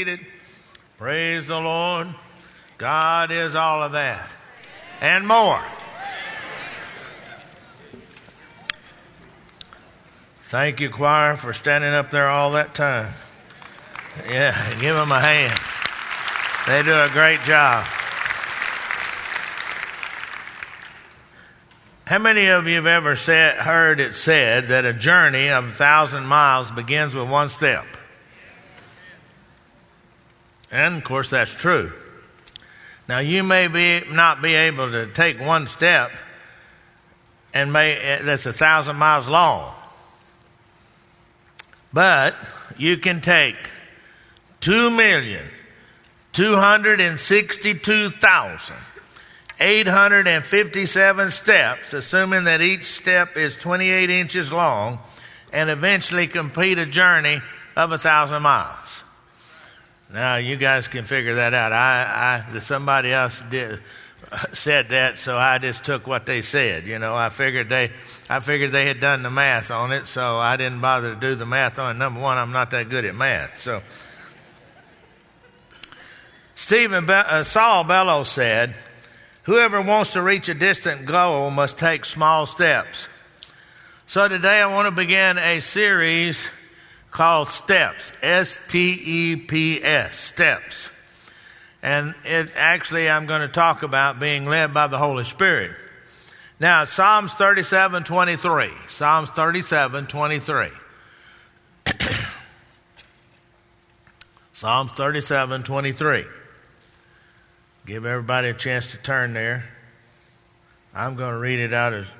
seated. Praise the Lord. God is all of that and more. Thank you, choir, for standing up there all that time. Yeah, give them a hand. They do a great job. How many of you have ever heard it said that a journey of 1,000 miles begins with one step? And, of course, that's true. Now, you may not be able to take one step that's 1,000 miles long. But you can take 2,262,857 steps, assuming that each step is 28 inches long, and eventually complete a journey of 1,000 miles. Now, you guys can figure that out. Somebody else said that, so I just took what they said. You know, I figured they had done the math on it, so I didn't bother to do the math on it. Number one, I'm not that good at math. So, Saul Bellow said, "Whoever wants to reach a distant goal must take small steps." So today I want to begin a series called Steps, S-T-E-P-S, Steps. And I'm going to talk about being led by the Holy Spirit. Now, Psalms 37:23. Psalms 37:23. Psalms 37:23. Give everybody a chance to turn there. I'm going to read it out of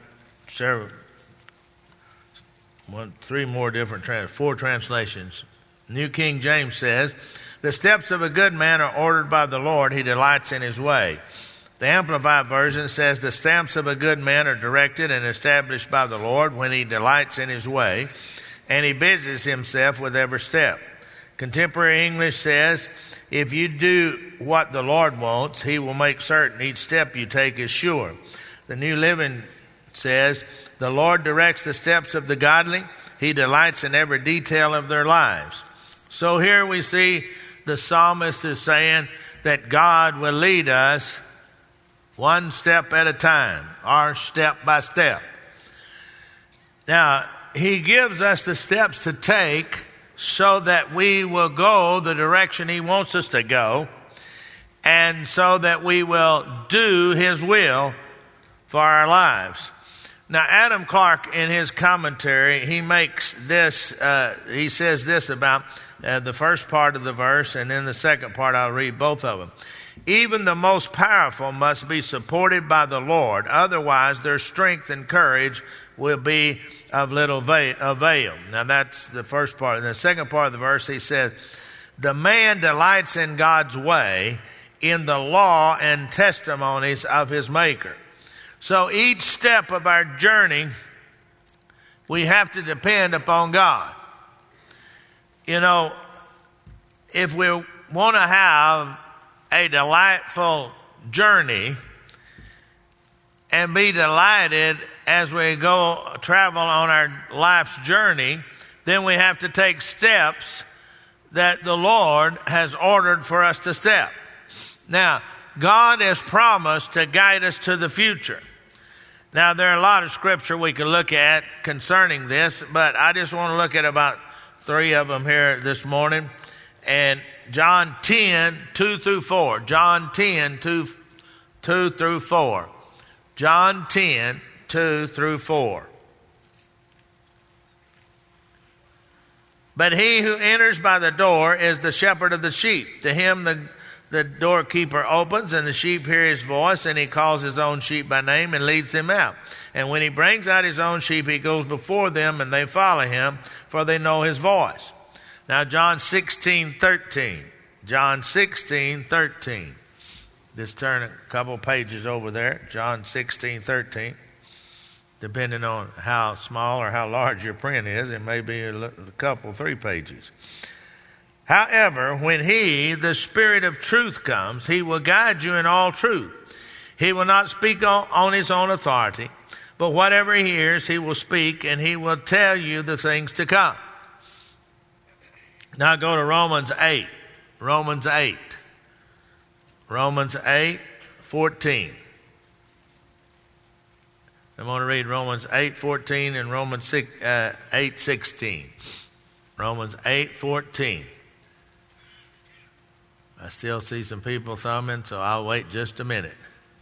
four translations. New King James says, "The steps of a good man are ordered by the Lord. He delights in his way." The Amplified Version says, "The steps of a good man are directed and established by the Lord when he delights in his way, and he busies himself with every step." Contemporary English says, "If you do what the Lord wants, he will make certain each step you take is sure." The New Living says, "The Lord directs the steps of the godly. He delights in every detail of their lives." So here we see the psalmist is saying that God will lead us one step at a time, or step by step. Now, he gives us the steps to take so that we will go the direction he wants us to go, and so that we will do his will for our lives. Now, Adam Clark, in his commentary, he makes this, he says this about the first part of the verse, and then the second part, I'll read both of them. "Even the most powerful must be supported by the Lord. Otherwise, their strength and courage will be of little avail." Now, that's the first part. In the second part of the verse, he says, "The man delights in God's way, in the law and testimonies of his Maker." So each step of our journey, we have to depend upon God. You know, if we want to have a delightful journey and be delighted as we go travel on our life's journey, then we have to take steps that the Lord has ordered for us to step. Now, God has promised to guide us to the future. Now, there are a lot of scripture we can look at concerning this, but I just want to look at about 3 of them here this morning. And John 10:2 through 4. John 10:2 through 4. John 10:2 through 4. "But he who enters by the door is the shepherd of the sheep. To him the doorkeeper opens, and the sheep hear his voice, and he calls his own sheep by name and leads them out. And when he brings out his own sheep, he goes before them, and they follow him, for they know his voice." Now, John 16:13. John 16:13. Just turn a couple pages over there. John 16:13. Depending on how small or how large your print is, it may be a couple, 3 pages. "However, when he, the Spirit of truth, comes, he will guide you in all truth. He will not speak on his own authority, but whatever he hears, he will speak, and he will tell you the things to come." Now go to Romans 8. Romans 8. Romans 8:14. I'm going to read Romans 8:14 and Romans 8:16. Romans 8:14. I still see some people thumbing, so I'll wait just a minute.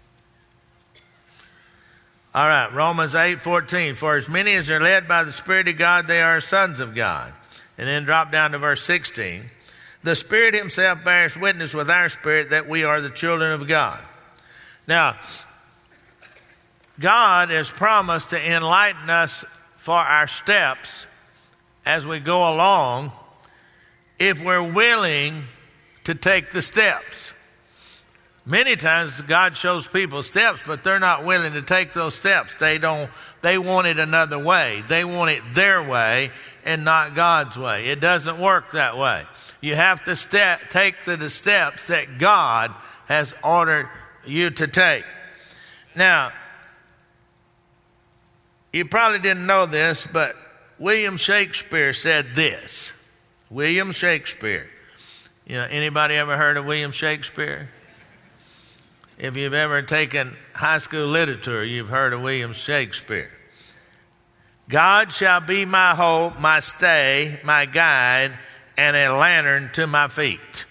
All right, Romans 8:14. For as many as are led by the Spirit of God, they are sons of God. And then drop down to verse 16. The Spirit himself bears witness with our spirit that we are the children of God. Now, God has promised to enlighten us for our steps as we go along if we're willing to take the steps. Many times God shows people steps, but they're not willing to take those steps. They want it another way. They want it their way and not God's way. It doesn't work that way. You have to take the steps that God has ordered you to take. Now, you probably didn't know this, but William Shakespeare said this. William Shakespeare. You know, anybody ever heard of William Shakespeare? If you've ever taken high school literature, you've heard of William Shakespeare. God shall be my hope, my stay, my guide, and a lantern to my feet.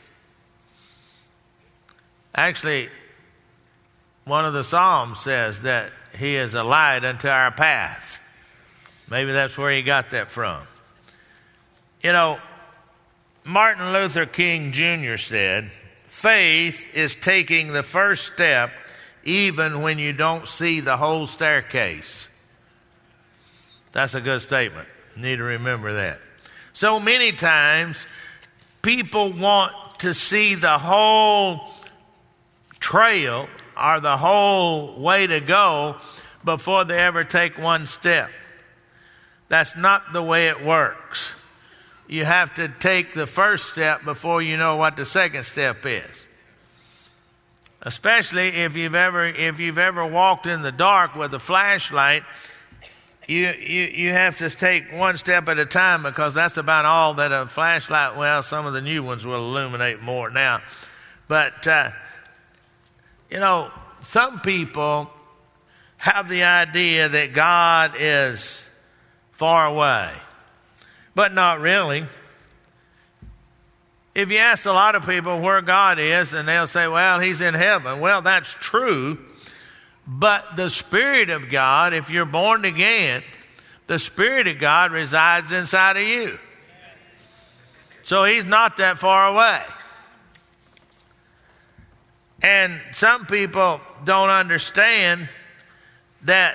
Actually, one of the Psalms says that he is a light unto our path. Maybe that's where he got that from. You know, Martin Luther King Jr. said, faith is taking the first step even when you don't see the whole staircase. That's a good statement. You need to remember that. So many times people want to see the whole trail or the whole way to go before they ever take one step. That's not the way it works. You have to take the first step before you know what the second step is. Especially if you've ever walked in the dark with a flashlight, you have to take one step at a time because that's about all that a flashlight, well, some of the new ones will illuminate more now. But, you know, some people have the idea that God is far away. But not really. If you ask a lot of people where God is, and they'll say, well, he's in heaven. Well, that's true. But the Spirit of God, if you're born again, the Spirit of God resides inside of you. So he's not that far away. And some people don't understand that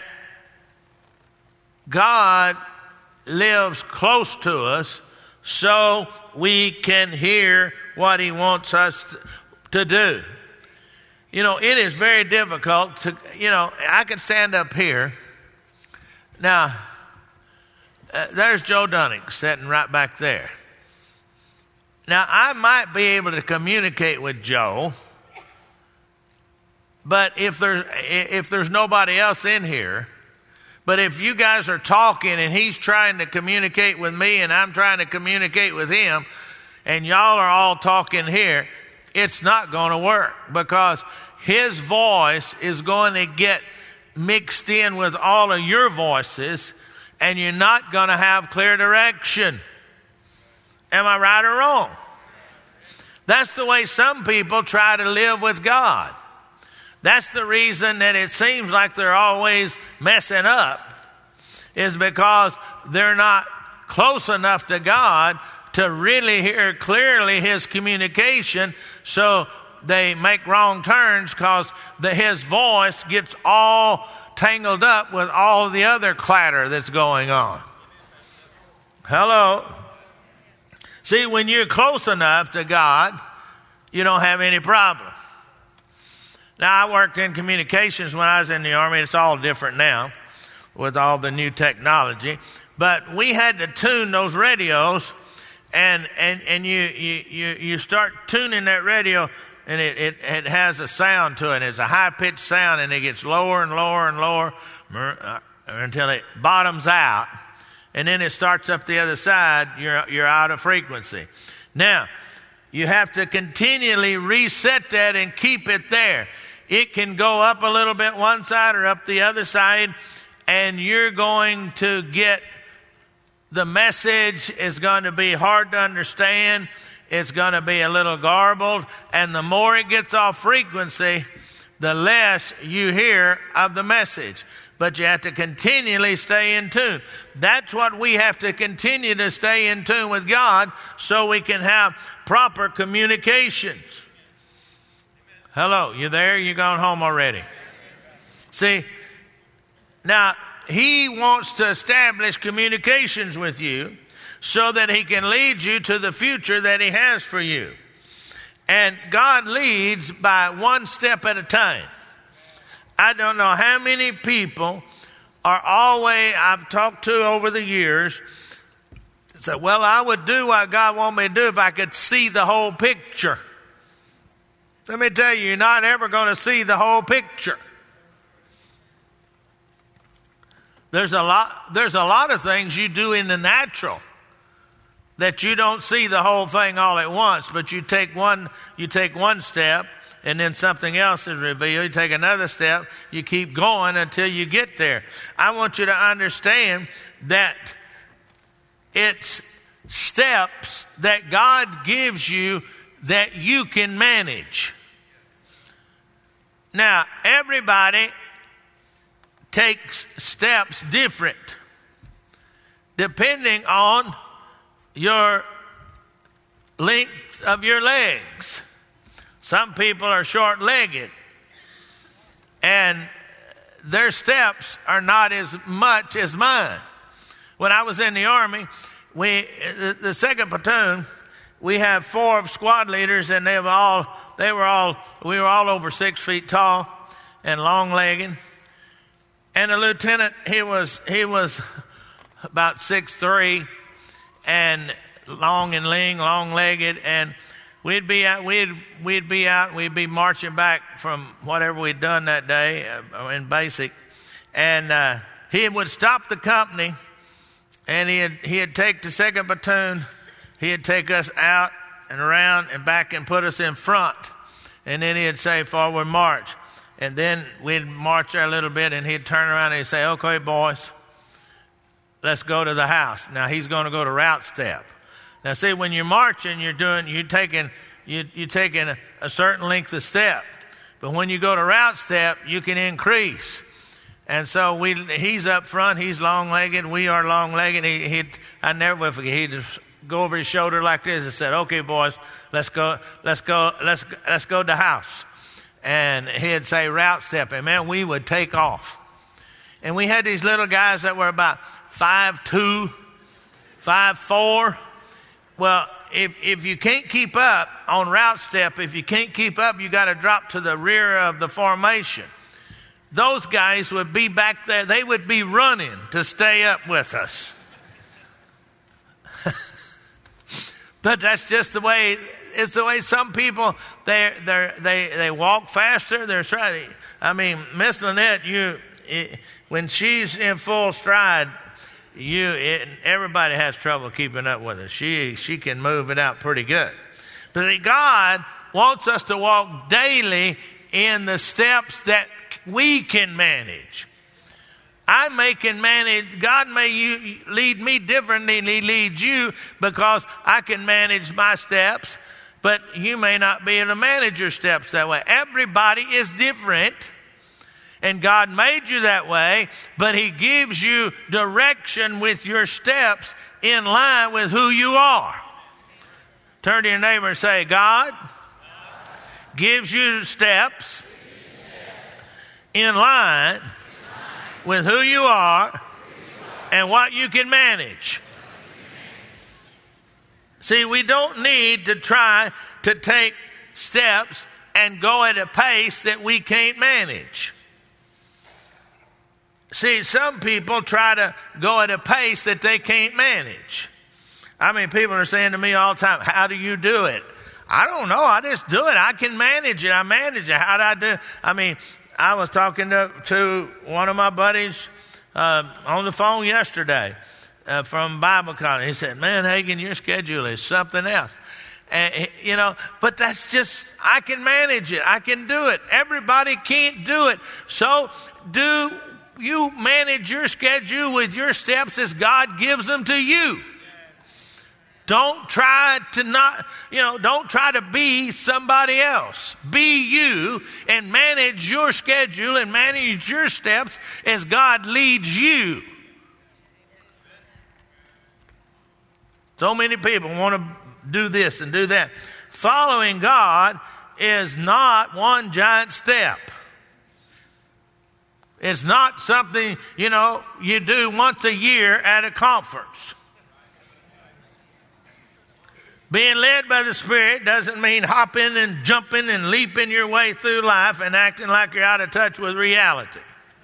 God lives close to us so we can hear what he wants us to do. You know, it is very difficult to, you know, I can stand up here. Now, there's Joe Dunning sitting right back there. Now, I might be able to communicate with Joe, but if there's nobody else in here, but if you guys are talking and he's trying to communicate with me and I'm trying to communicate with him and y'all are all talking here, it's not going to work because his voice is going to get mixed in with all of your voices and you're not going to have clear direction. Am I right or wrong? That's the way some people try to live with God. That's the reason that it seems like they're always messing up, is because they're not close enough to God to really hear clearly his communication, so they make wrong turns because his voice gets all tangled up with all the other clatter that's going on. Hello? See, when you're close enough to God, you don't have any problem. Now, I worked in communications when I was in the Army. It's all different now with all the new technology. But we had to tune those radios, and you start tuning that radio, and it has a sound to it. It's a high-pitched sound, and it gets lower and lower and lower until it bottoms out. And then it starts up the other side. You're out of frequency. Now, You have to continually reset that and keep it there. It can go up a little bit one side or up the other side, and you're going to get the message is going to be hard to understand. It's going to be a little garbled, and the more it gets off frequency, the less you hear of the message. But you have to continually stay in tune. That's what we have to continue to stay in tune with God so we can have proper communications. Hello, you there? You gone home already? See, now He wants to establish communications with you so that He can lead you to the future that He has for you. And God leads by one step at a time. I don't know how many people are always, I've talked to over the years, say, well, I would do what God wants me to do if I could see the whole picture. Let me tell you, you're not ever going to see the whole picture. There's a lot of things you do in the natural that you don't see the whole thing all at once, but you take one step, and then something else is revealed. You take another step, you keep going until you get there. I want you to understand that it's steps that God gives you that you can manage. Now, everybody takes steps different depending on your length of your legs. Some people are short-legged, and their steps are not as much as mine. When I was in the Army, the 2nd platoon, we have 4 squad leaders, and we were all over 6 feet tall and long-legged. And the lieutenant, he was about 6'3", and long and lean, long-legged, and we'd be marching back from whatever we'd done that day in basic, and he would stop the company, and he'd take the 2nd platoon, he'd take us out and around and back and put us in front, and then he'd say, forward march, and then we'd march there a little bit, and he'd turn around and he'd say, okay, boys, let's go to the house. Now he's going to go to route step. Now, see, when you're marching, you're taking a certain length of step. But when you go to route step, you can increase. And so he's up front, he's long-legged, we are long-legged. I never will forget, he'd just go over his shoulder like this and said, okay, boys, let's go to the house. And he'd say route step, and man, we would take off. And we had these little guys that were about 5'2", 5'4". Well, if you can't keep up on route step, if you can't keep up, you got to drop to the rear of the formation. Those guys would be back there. They would be running to stay up with us. But that's just the way. It's the way some people they walk faster. They're trying. I mean, Miss Lynette, when she's in full stride, everybody has trouble keeping up with her. She can move it out pretty good. But God wants us to walk daily in the steps that we can manage. I can manage. God may lead me differently than He leads you because I can manage my steps, but you may not be able to manage your steps that way. Everybody is different. And God made you that way, but He gives you direction with your steps in line with who you are. Turn to your neighbor and say, God gives you steps in line with who you are and what you can manage. See, we don't need to try to take steps and go at a pace that we can't manage. See, some people try to go at a pace that they can't manage. I mean, people are saying to me all the time, how do you do it? I don't know. I just do it. I can manage it. I manage it. How do I do it? I mean, I was talking to one of my buddies on the phone yesterday from Bible college. He said, man, Hagin, your schedule is something else. but that's just, I can manage it. I can do it. Everybody can't do it. So do you manage your schedule with your steps as God gives them to you. Don't try to be somebody else. Be you and manage your schedule and manage your steps as God leads you. So many people want to do this and do that. Following God is not one giant step. It's not something, you do once a year at a conference. Being led by the Spirit doesn't mean hopping and jumping and leaping your way through life and acting like you're out of touch with reality.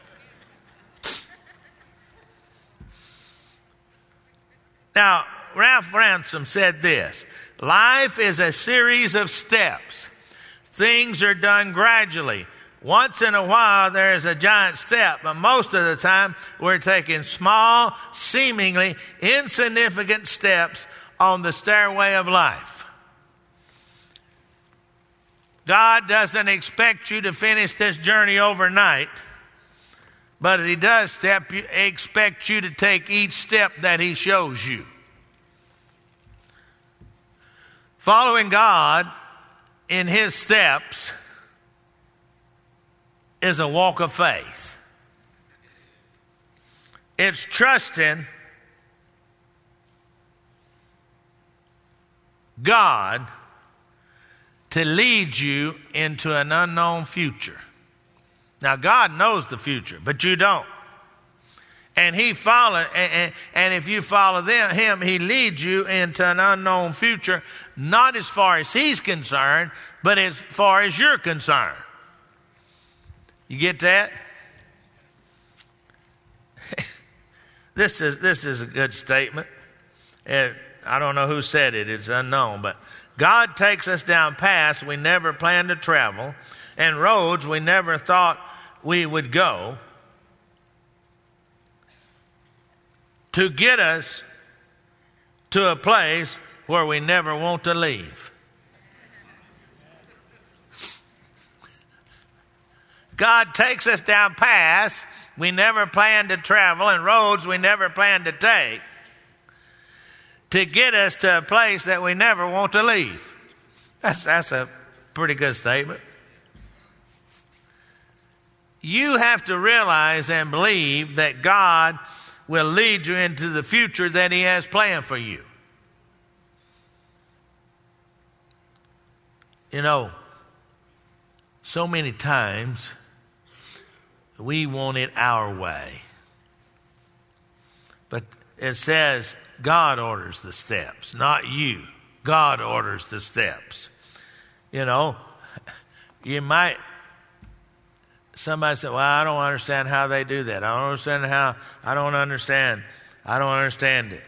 Now, Ralph Ransom said this: life is a series of steps. Things are done gradually. Once in a while, there is a giant step, but most of the time, we're taking small, seemingly insignificant steps on the stairway of life. God doesn't expect you to finish this journey overnight, but He does expect you to take each step that He shows you. Following God in His steps is a walk of faith. It's trusting God to lead you into an unknown future. Now, God knows the future, but you don't. And and if you follow Him, He leads you into an unknown future, not as far as He's concerned, but as far as you're concerned. You get that? This is a good statement. I don't know who said it. It's unknown. But God takes us down paths we never planned to travel and roads we never thought we would go to get us to a place where we never want to leave. God takes us down paths we never planned to travel and roads we never planned to take to get us to a place that we never want to leave. That's a pretty good statement. You have to realize and believe that God will lead you into the future that He has planned for you. So many times we want it our way. But it says God orders the steps, not you. God orders the steps. Somebody said, well, I don't understand how they do that. I don't understand it.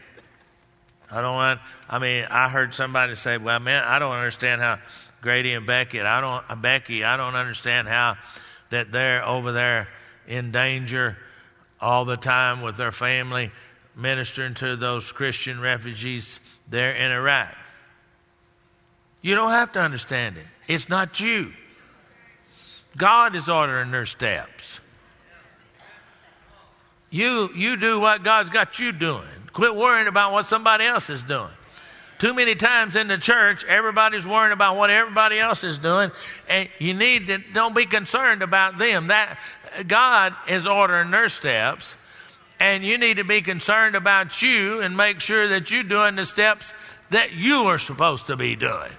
I heard somebody say, well, man, I don't understand how Grady and Becky, I don't understand how that they're over there in danger all the time with their family, ministering to those Christian refugees there in Iraq. You don't have to understand it. It's not you. God is ordering their steps. You do what God's got you doing. Quit worrying about what somebody else is doing. Too many times in the church, everybody's worrying about what everybody else is doing, and don't be concerned about them. That God is ordering their steps, and you need to be concerned about you and make sure that you're doing the steps that you are supposed to be doing.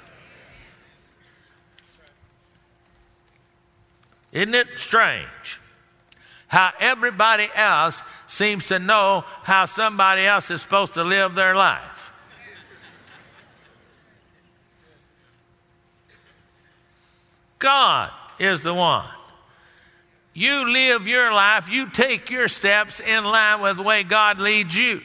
Isn't it strange how everybody else seems to know how somebody else is supposed to live their life? God is the one. You live your life, you take your steps in line with the way God leads you.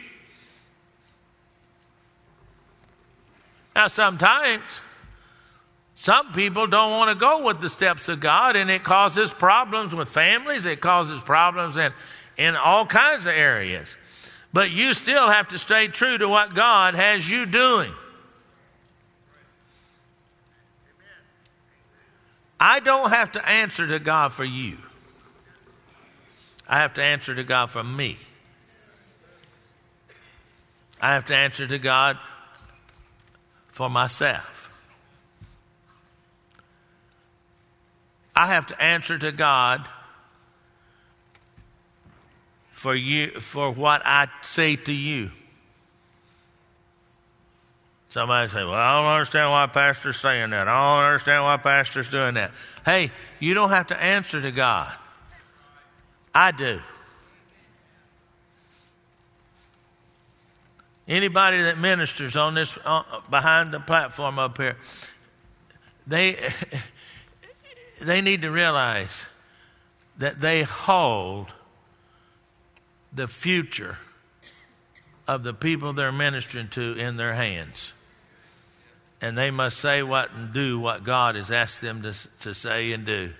Now, sometimes some people don't want to go with the steps of God, and it causes problems with families. It causes problems in all kinds of areas. But you still have to stay true to what God has you doing. I don't have to answer to God for you. I have to answer to God for me. I have to answer to God for myself. I have to answer to God for you, for what I say to you. Somebody say, well, I don't understand why Pastor's saying that. I don't understand why Pastor's doing that. Hey, you don't have to answer to God. I do. Anybody that ministers on this, behind the platform up here, they need to realize that they hold the future of the people they're ministering to in their hands. And they must say what and do what God has asked them to say and do.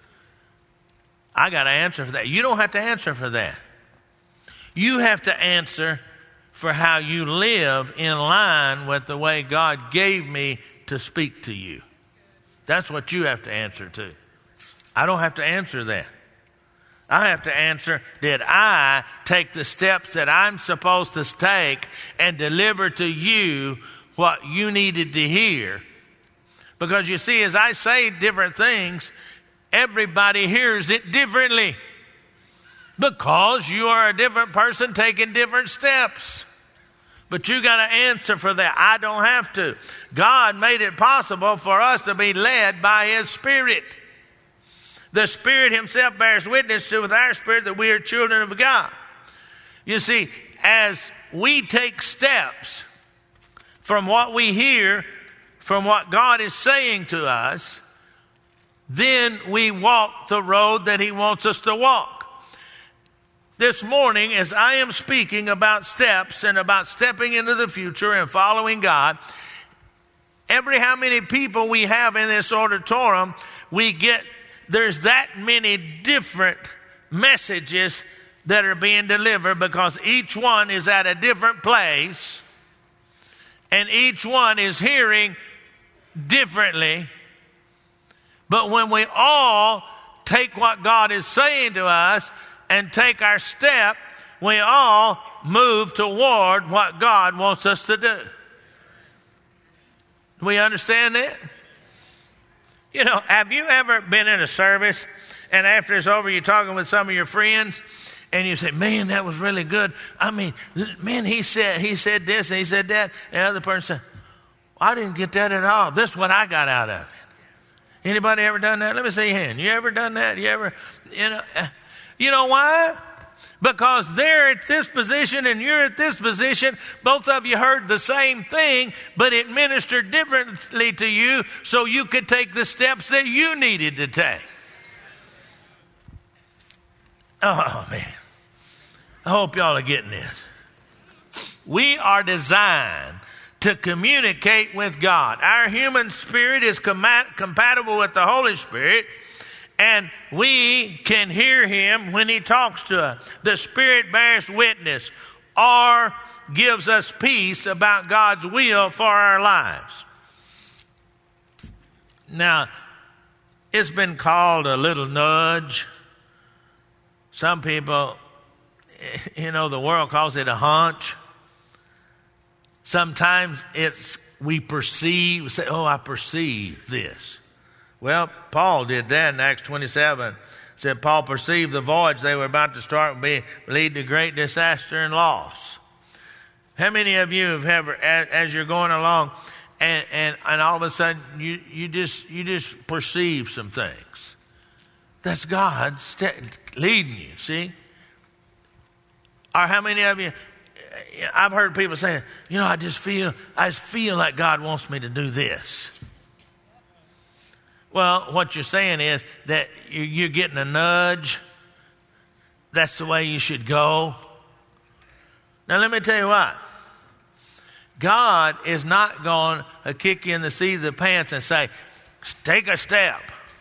I got to answer for that. You don't have to answer for that. You have to answer for how you live in line with the way God gave me to speak to you. That's what you have to answer to. I don't have to answer that. I have to answer, did I take the steps that I'm supposed to take and deliver to you what you needed to hear? Because you see, as I say different things, everybody hears it differently. Because you are a different person taking different steps. But you got to answer for that. I don't have to. God made it possible for us to be led by His Spirit. The Spirit Himself bears witness with our spirit that we are children of God. You see, as we take steps from what we hear, from what God is saying to us, then we walk the road that He wants us to walk. This morning, as I am speaking about steps and about stepping into the future and following God, every how many people we have in this auditorium, there's that many different messages that are being delivered because each one is at a different place and each one is hearing differently. But when we all take what God is saying to us and take our step, we all move toward what God wants us to do. Do we understand that? You know, have you ever been in a service and after it's over, you're talking with some of your friends and you say, man, that was really good. I mean, man, he said this and he said that. And the other person said, I didn't get that at all. This is what I got out of it. Anybody ever done that? Let me see your hand. You ever done that? You know why? Because they're at this position and you're at this position. Both of you heard the same thing, but it ministered differently to you so you could take the steps that you needed to take. Oh, man. I hope y'all are getting this. We are designed to communicate with God. Our human spirit is compatible with the Holy Spirit, and we can hear Him when He talks to us. The Spirit bears witness or gives us peace about God's will for our lives. Now, it's been called a little nudge. Some people, the world calls it a hunch. Sometimes we say, oh, I perceive this. Well, Paul did that in Acts 27. Said Paul perceived the voyage they were about to start would lead to great disaster and loss. How many of you have ever, as you're going along, and all of a sudden you just perceive some things? That's God leading you. See? Or how many of you? I've heard people saying, I just feel like God wants me to do this. Well, what you're saying is that you're getting a nudge. That's the way you should go. Now, let me tell you what. God is not going to kick you in the seat of the pants and say, take a step.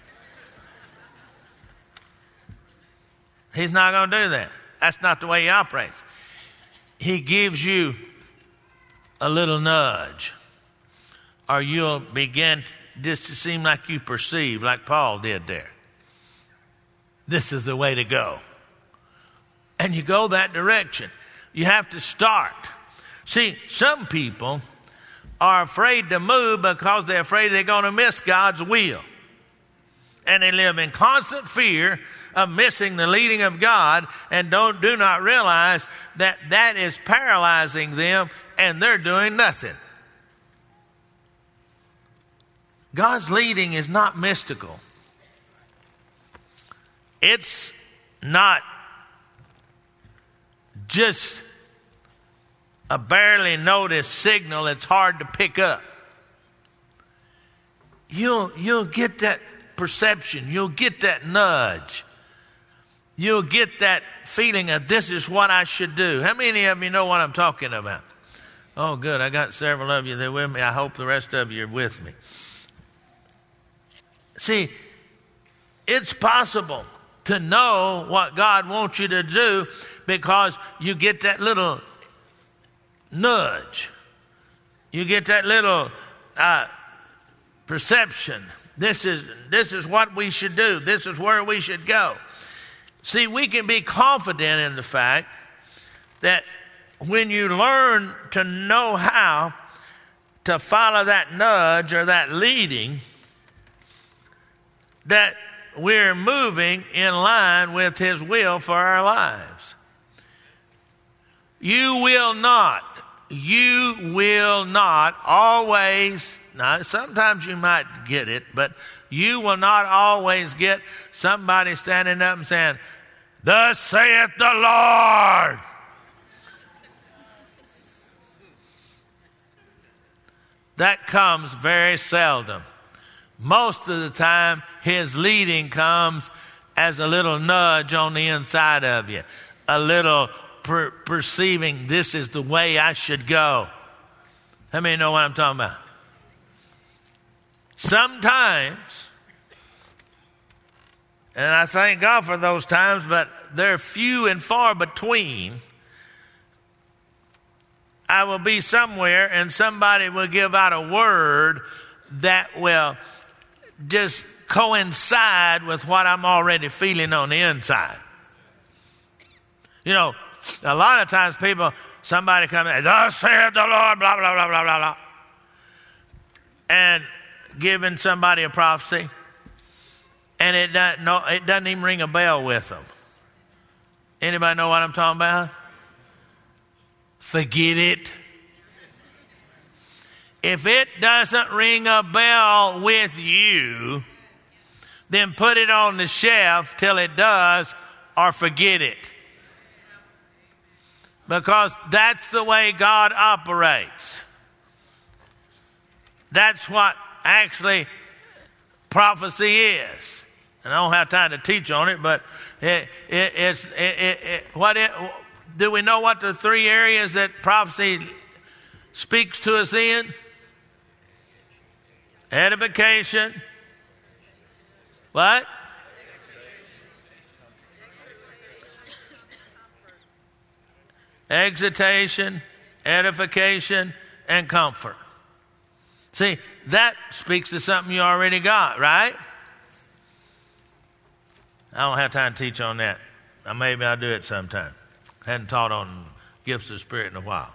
He's not going to do that. That's not the way He operates. He gives you a little nudge, or you'll begin just to seem like you perceive, like Paul did there. This is the way to go. And you go that direction. You have to start. See, some people are afraid to move because they're afraid they're going to miss God's will. And they live in constant fear of missing the leading of God and do not realize that that is paralyzing them and they're doing nothing. God's leading is not mystical. It's not just a barely noticed signal it's hard to pick up. You'll get that perception. You'll get that nudge. You'll get that feeling of this is what I should do. How many of you know what I'm talking about? Oh, good. I got several of you there with me. I hope the rest of you are with me. See, it's possible to know what God wants you to do because you get that little nudge. You get that little perception. This is what we should do. This is where we should go. See, we can be confident in the fact that when you learn to know how to follow that nudge or that leading, that we're moving in line with His will for our lives. You will not always, now sometimes you might get it, but you will not always get somebody standing up and saying, "Thus saith the Lord." That comes very seldom. Most of the time, His leading comes as a little nudge on the inside of you. A little perceiving this is the way I should go. How many know what I'm talking about? Sometimes, and I thank God for those times, but they're few and far between. I will be somewhere and somebody will give out a word that will just coincide with what I'm already feeling on the inside. You know, a lot of times somebody comes in, "Thus saith the Lord," blah, blah, blah, blah, blah, blah. And giving somebody a prophecy. And it doesn't even ring a bell with them. Anybody know what I'm talking about? Forget it. If it doesn't ring a bell with you, then put it on the shelf till it does, or forget it. Because that's the way God operates. That's what actually prophecy is. And I don't have time to teach on it, but do we know what the three areas that prophecy speaks to us in? Edification. What? Exhortation, edification, and comfort. See, that speaks to something you already got, right? I don't have time to teach on that. Maybe I'll do it sometime. Hadn't taught on gifts of the Spirit in a while.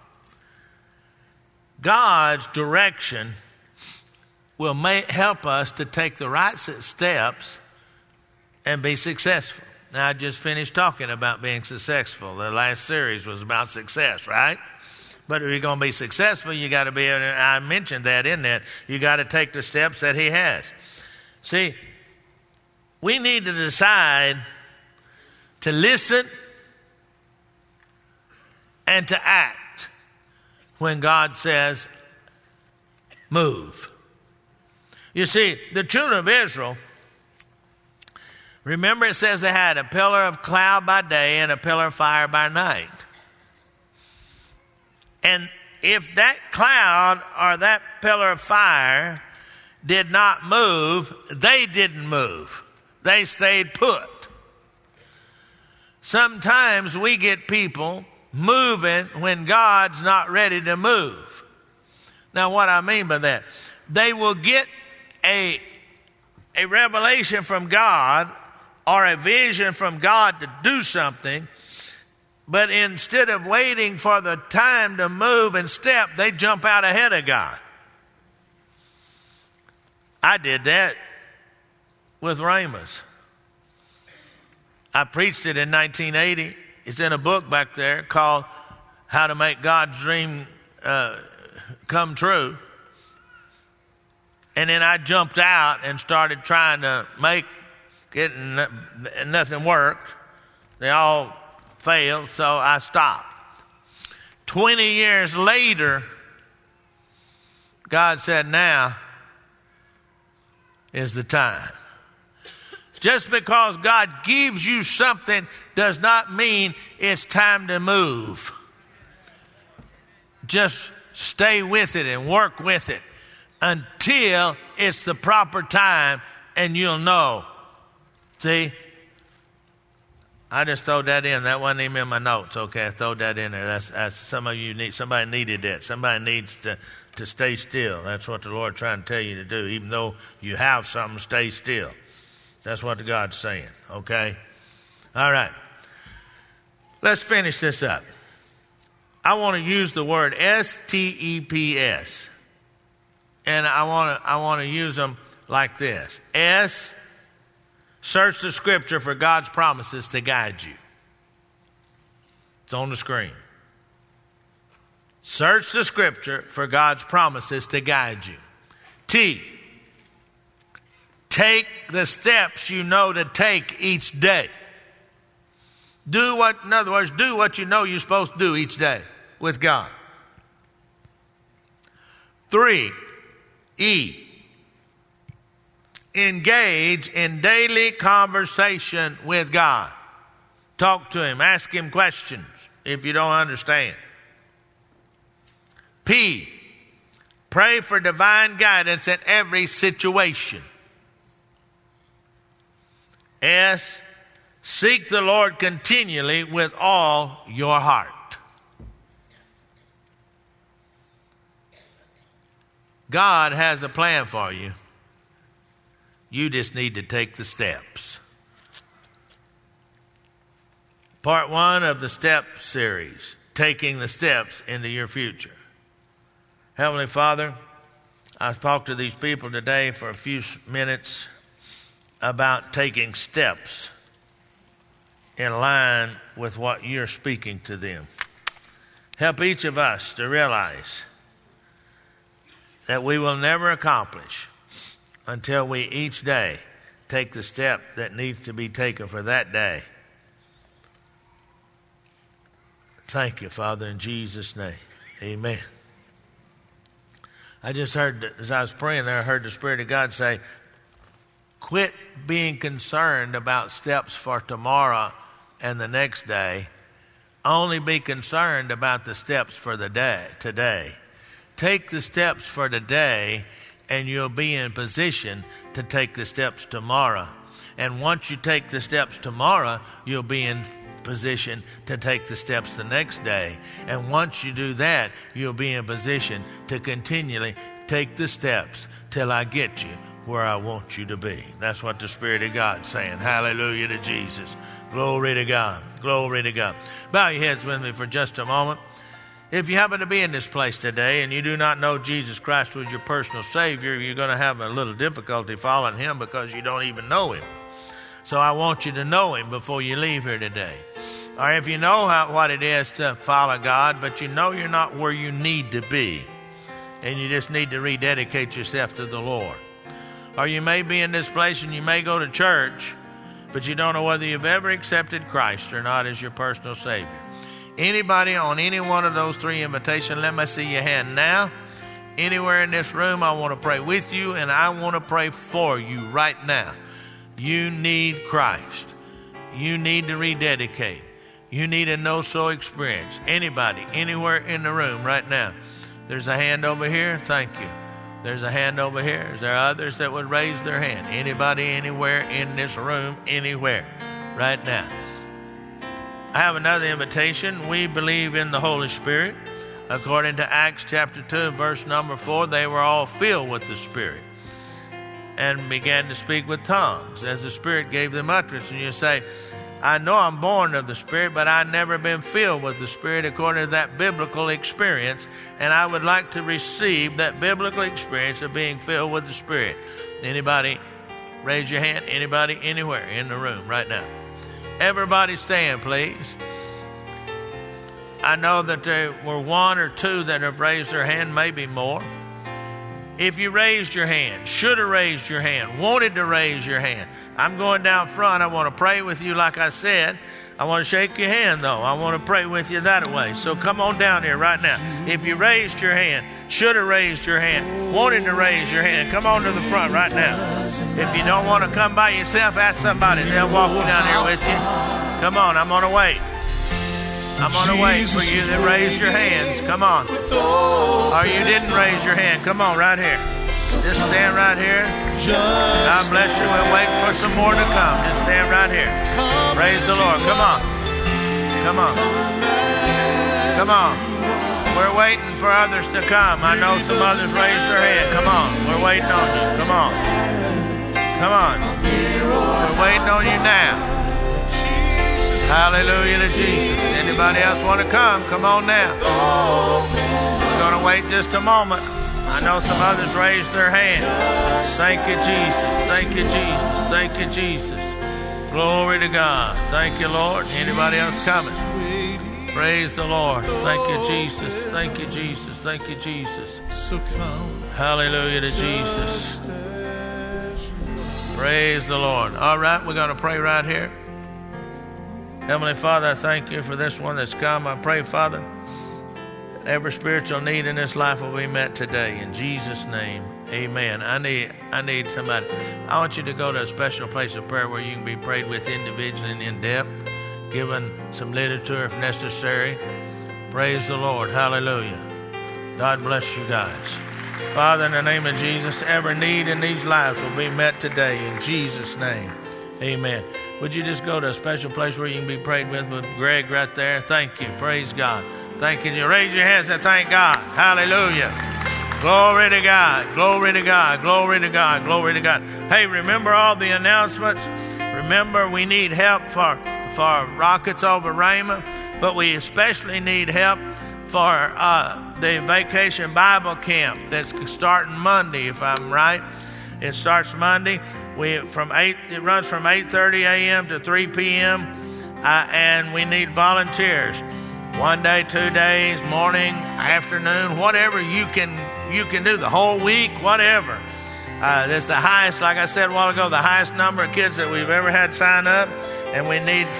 God's direction will help us to take the right steps and be successful. Now, I just finished talking about being successful. The last series was about success, right? But if you're going to be successful, you got to be able to, I mentioned that in that, you got to take the steps that He has. See, we need to decide to listen and to act when God says, move. You see, the children of Israel, remember it says they had a pillar of cloud by day and a pillar of fire by night. And if that cloud or that pillar of fire did not move, they didn't move. They stayed put. Sometimes we get people moving when God's not ready to move. Now, what I mean by that, they will get a revelation from God or a vision from God to do something, but instead of waiting for the time to move and step, they jump out ahead of God. I did that with Ramos. I preached it in 1980. It's in a book back there called How to Make God's Dream Come True. And then I jumped out and started trying to make it, and nothing worked. They all failed, so I stopped. 20 years later, God said, now is the time. Just because God gives you something does not mean it's time to move. Just stay with it and work with it until it's the proper time, and you'll know. See? I just throw that in. That wasn't even in my notes. Okay, I throw that in there. That's some of you need. Somebody needed that. Somebody needs to stay still. That's what the Lord's trying to tell you to do. Even though you have something, stay still. That's what God's saying. Okay? All right. Let's finish this up. I want to use the word STEPS. And I want to use them like this. S, search the scripture for God's promises to guide you. It's on the screen. Search the scripture for God's promises to guide you. T, take the steps you know to take each day. In other words, do what you know you're supposed to do each day with God. 3, E, engage in daily conversation with God. Talk to Him. Ask Him questions if you don't understand. P, pray for divine guidance in every situation. S, seek the Lord continually with all your heart. God has a plan for you. You just need to take the steps. Part 1 of the step series, taking the steps into your future. Heavenly Father, I've talked to these people today for a few minutes about taking steps in line with what you're speaking to them. Help each of us to realize that we will never accomplish until we each day take the step that needs to be taken for that day. Thank you, Father, in Jesus' name. Amen. I just heard, as I was praying there, I heard the Spirit of God say, quit being concerned about steps for tomorrow and the next day. Only be concerned about the steps for the day, today. Take the steps for today, and you'll be in position to take the steps tomorrow. And once you take the steps tomorrow, you'll be in position to take the steps the next day. And once you do that, you'll be in position to continually take the steps till I get you where I want you to be. That's what the Spirit of God's saying. Hallelujah to Jesus. Glory to God. Glory to God. Bow your heads with me for just a moment. If you happen to be in this place today and you do not know Jesus Christ was your personal Savior, you're going to have a little difficulty following Him because you don't even know Him. So I want you to know Him before you leave here today. Or if you know what it is to follow God, but you know you're not where you need to be, and you just need to rededicate yourself to the Lord. Or you may be in this place and you may go to church, but you don't know whether you've ever accepted Christ or not as your personal Savior. Anybody on any one of those 3 invitations, let me see your hand now. Anywhere in this room, I want to pray with you, and I want to pray for you right now. You need Christ. You need to rededicate. You need a no-so experience. Anybody, anywhere in the room right now. There's a hand over here. Thank you. There's a hand over here. Is there others that would raise their hand? Anybody, anywhere in this room, anywhere right now. I have another invitation. We believe in the Holy Spirit. According to Acts chapter 2, verse number 4, they were all filled with the Spirit. and began to speak with tongues as the Spirit gave them utterance. And you say, I know I'm born of the Spirit, but I've never been filled with the Spirit according to that biblical experience. And I would like to receive that biblical experience of being filled with the Spirit. Anybody? Raise your hand. Anybody? Anywhere in the room right now. Everybody stand, please. I know that there were one or two that have raised their hand, maybe more. If you raised your hand, should have raised your hand, wanted to raise your hand, I'm going down front. I want to pray with you like I said. I want to shake your hand, though. I want to pray with you that way. So come on down here right now. If you raised your hand, should have raised your hand, wanted to raise your hand, come on to the front right now. If you don't want to come by yourself, ask somebody. They'll walk down here with you. Come on, I'm going to wait. I'm going to wait for you that raised your hands. Come on. Or you didn't raise your hand. Come on, right here. Just stand right here. God bless you. We'll wait for some more to come. Just stand right here. Praise the Lord. Come on. Come on. Come on. We're waiting for others to come. I know some others raised their hand. Come on. We're waiting on you. Come on. Come on. We're waiting on you now. Hallelujah to Jesus. Anybody else want to come? Come on now. We're going to wait just a moment. I know some others raised their hand. Thank you, Jesus. Thank you, Jesus. Thank you, Jesus. Glory to God. Thank you, Lord. Anybody else coming? Praise the Lord. Thank you, Jesus. Thank you, Jesus. Thank you, Jesus. Hallelujah to Jesus. Praise the Lord. All right, we're going to pray right here. Heavenly Father, I thank you for this one that's come. I pray, Father, that every spiritual need in this life will be met today. In Jesus' name, amen. I need somebody. I want you to go to a special place of prayer where you can be prayed with individually and in depth, given some literature if necessary. Praise the Lord. Hallelujah. God bless you guys. Father, in the name of Jesus, every need in these lives will be met today. In Jesus' name, amen. Would you just go to a special place where you can be prayed with Greg right there? Thank you. Praise God. Thank you. Raise your hands and thank God. Hallelujah. Glory to God. Glory to God. Glory to God. Glory to God. Hey, remember all the announcements. Remember, we need help for Rockets over Rhema, but we especially need help for the Vacation Bible Camp that's starting Monday, if I'm right. It starts Monday. It runs from 8:30 a.m. to 3 p.m. And we need volunteers. 1 day, 2 days, morning, afternoon, whatever you can do, the whole week, whatever. That's the highest, like I said a while ago, the highest number of kids that we've ever had sign up. And we need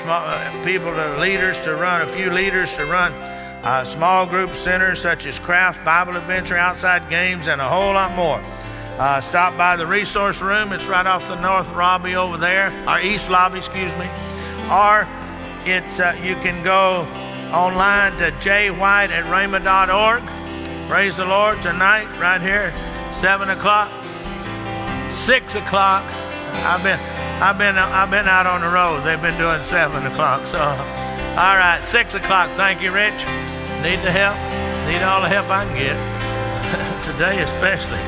a few leaders to run small group centers such as crafts, Bible adventure, outside games, and a whole lot more. Stop by the resource room. It's right off the north lobby over there, or east lobby, excuse me. Or you can go online to jwhite@rhema.org. Praise the Lord. Tonight, right here, 7 o'clock, 6 o'clock. I've been out on the road. They've been doing 7 o'clock. So, all right, 6 o'clock. Thank you, Rich. Need the help. Need all the help I can get today, especially.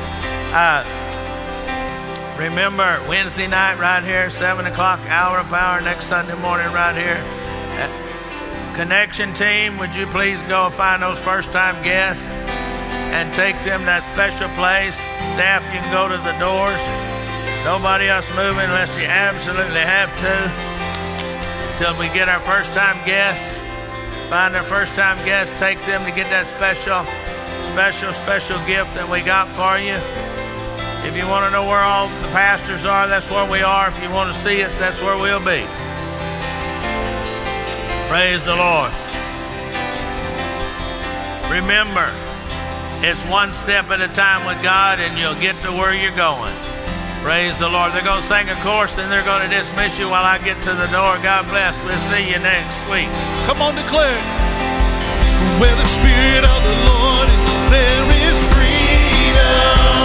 Remember, Wednesday night right here, 7 o'clock, Hour of Power, next Sunday morning right here. Connection team, would you please go find those first-time guests and take them to that special place. Staff, you can go to the doors. Nobody else moving unless you absolutely have to. Till we get our first-time guests. Find our first-time guests, take them to get that special gift that we got for you. If you want to know where all the pastors are, that's where we are. If you want to see us, that's where we'll be. Praise the Lord. Remember, it's one step at a time with God, and you'll get to where you're going. Praise the Lord. They're going to sing a chorus, and they're going to dismiss you while I get to the door. God bless. We'll see you next week. Come on, declare. Where the Spirit of the Lord is, there is freedom.